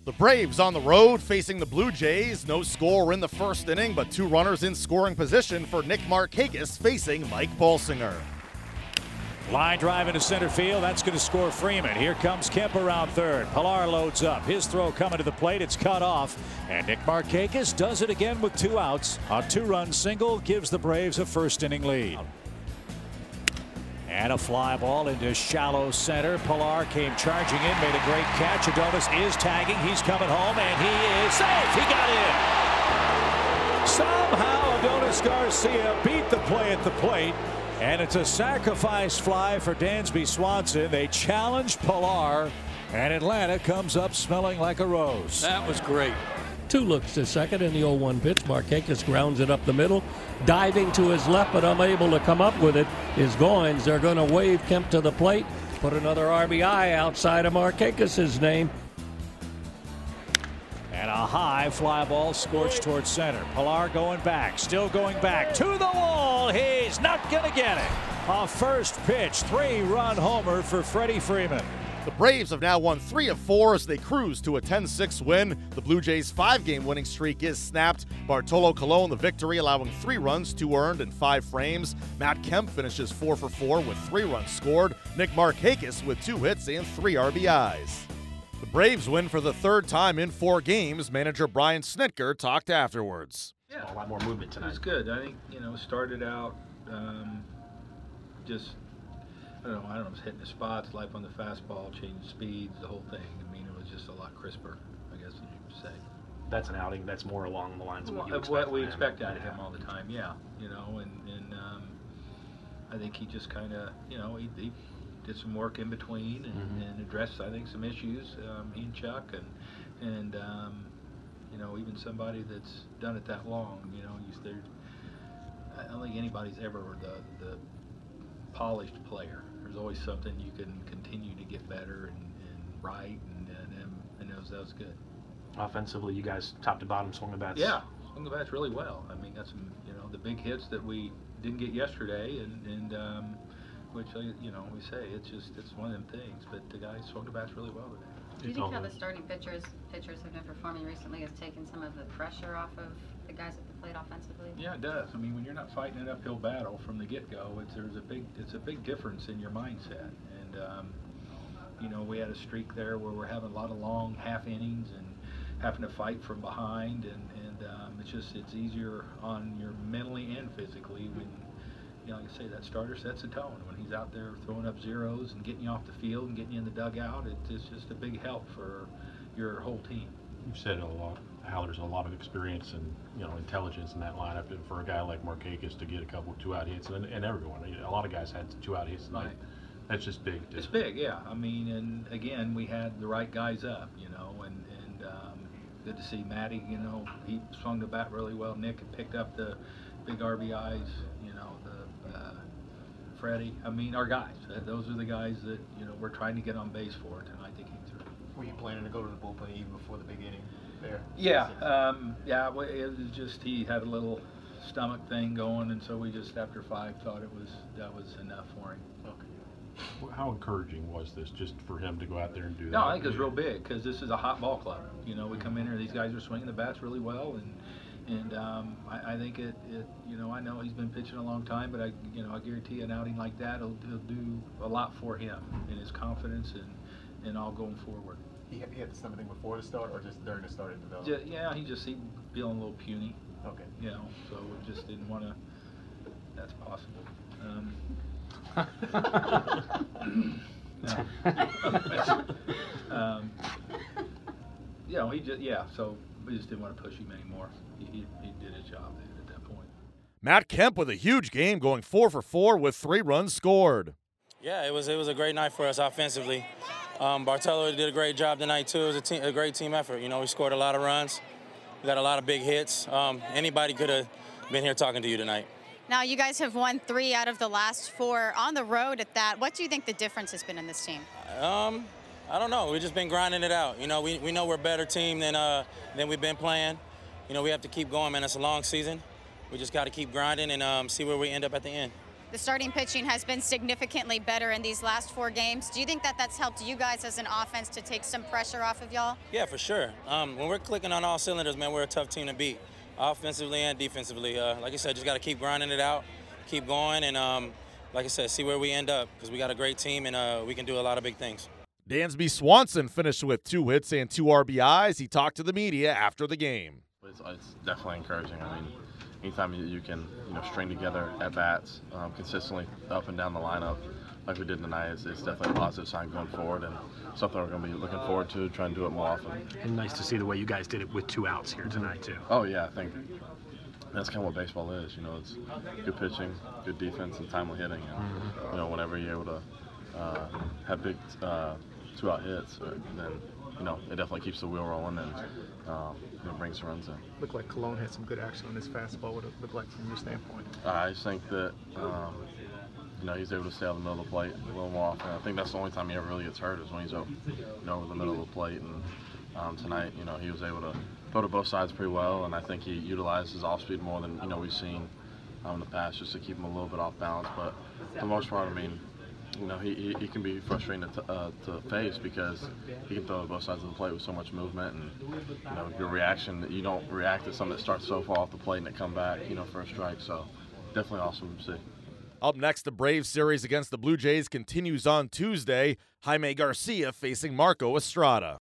The Braves on the road facing the Blue Jays. No score in the first inning, but 2 runners in scoring position for Nick Markakis facing Mike Bolsinger. Line drive into center field. That's going to score Freeman. Here comes Kemp around third. Pilar loads up. His throw coming to the plate. It's cut off. And Nick Markakis does it again with 2 outs. A 2-run single gives the Braves a first inning lead. And a fly ball into shallow center. Pilar came charging in, made a great catch. Adonis is tagging. He's coming home, and he is safe. He got in. Somehow Adonis Garcia beat the play at the plate. And it's a sacrifice fly for Dansby Swanson. They challenge Pilar, and Atlanta comes up smelling like a rose. That was great. 2 looks to second in the 0-1 pitch. Markakis grounds it up the middle. Diving to his left, but unable to come up with it is Goins. They're going to wave Kemp to the plate. Put another RBI outside of Markakis' name. And a high fly ball scorched towards center. Pilar going back, still going back to the wall. He's not going to get it. A first pitch, 3-run homer for Freddie Freeman. The Braves have now won 3 of 4 as they cruise to a 10-6 win. The Blue Jays' 5-game winning streak is snapped. Bartolo Colon the victory, allowing 3 runs, 2 earned, and 5 frames. Matt Kemp finishes 4 for 4 with 3 runs scored. Nick Markakis with 2 hits and 3 RBIs. The Braves win for the 3rd time in 4 games. Manager Brian Snitker talked afterwards. Yeah, a lot more movement tonight. It was good. I think, started out just, I don't know, just hitting the spots, life on the fastball, changing speeds, the whole thing. I mean, it was just a lot crisper, I guess you could say. That's an outing that's more along the lines of what we expect out of him all the time, yeah. And I think he just kind of, he did some work in between and addressed, I think, some issues, he and Chuck, and even somebody that's done it that long, I don't think anybody's ever the polished player. There's always something you can continue to get better and right, and that was good. Offensively, you guys top to bottom swung the bats. Yeah, swung the bats really well. I mean, that's the big hits that we didn't get yesterday, and which we say it's one of them things. But the guys swung the bats really well today. Do you think how the starting pitchers have been performing recently has taken some of the pressure off of the guys at the plate offensively? Yeah, it does. I mean, when you're not fighting an uphill battle from the get-go, it's a big difference in your mindset. And we had a streak there where we're having a lot of long half innings and having to fight from behind, and it's easier on your mentally and physically when. Like I say, that starter sets the tone. When he's out there throwing up zeros and getting you off the field and getting you in the dugout, it's just a big help for your whole team. You've said a lot how there's a lot of experience and intelligence in that lineup, and for a guy like Markakis to get a couple 2-out hits, and everyone, a lot of guys had 2-out hits tonight. Right. That's just big. It's big, yeah. I mean, and again, we had the right guys up, and good to see Matty. He swung the bat really well. Nick had picked up the big RBIs. Freddie, I mean, our guys. Those are the guys that we're trying to get on base for tonight. They came through. Were you planning to go to the bullpen even before the beginning there? Yeah, it was just he had a little stomach thing going, and so we just after 5 thought that was enough for him. Okay. How encouraging was this just for him to go out there and do that? No, I think it's real big because this is a hot ball club. We come in here, these guys are swinging the bats really well, and I think I know he's been pitching a long time, but I guarantee an outing like that will do a lot for him in his confidence and all going forward. He had something before the start or just during the start of development? Yeah, he feeling a little puny. Okay. So we just didn't want to. That's possible. So we just didn't want to push him anymore. He did his job at that point. Matt Kemp with a huge game, going 4 for 4 with 3 runs scored. Yeah, it was a great night for us offensively. Bartolo did a great job tonight too. It was a great team effort. We scored a lot of runs. We got a lot of big hits. Anybody could have been here talking to you tonight. Now, you guys have won 3 out of the last 4 on the road at that. What do you think the difference has been in this team? I don't know. We've just been grinding it out. We know we're a better team than we've been playing. We have to keep going, man. It's a long season. We just got to keep grinding and see where we end up at the end. the starting pitching has been significantly better in these last 4 games. Do you think that that's helped you guys as an offense to take some pressure off of y'all? Yeah, for sure. When we're clicking on all cylinders, man, we're a tough team to beat, offensively and defensively. Like I said, just got to keep grinding it out, keep going, and like I said, see where we end up, because we got a great team and we can do a lot of big things. Dansby Swanson finished with 2 hits and 2 RBIs. He talked to the media after the game. It's definitely encouraging. I mean, anytime you can string together at bats consistently up and down the lineup like we did tonight, it's definitely a positive sign going forward, and something we're going to be looking forward to, trying to do it more often. And nice to see the way you guys did it with 2 outs here tonight too. Oh yeah, I think that's kind of what baseball is. It's good pitching, good defense, and timely hitting. And whenever you're able to have big 2-out hits, then it definitely keeps the wheel rolling and brings the runs in. Looked like Colon had some good action on this fastball. What it looked like from your standpoint? I just think that he's able to stay on the middle of the plate a little more often. I think that's the only time he ever really gets hurt is when he's over the middle of the plate. And tonight, he was able to throw to both sides pretty well, and I think he utilized his off-speed more than we've seen in the past, just to keep him a little bit off balance. But for the most part, I mean, he can be frustrating to face, because he can throw to both sides of the plate with so much movement, and your reaction, you don't react to something that starts so far off the plate and it come back for a strike. So definitely awesome to see. Up next, the Braves series against the Blue Jays continues on Tuesday. Jaime Garcia facing Marco Estrada.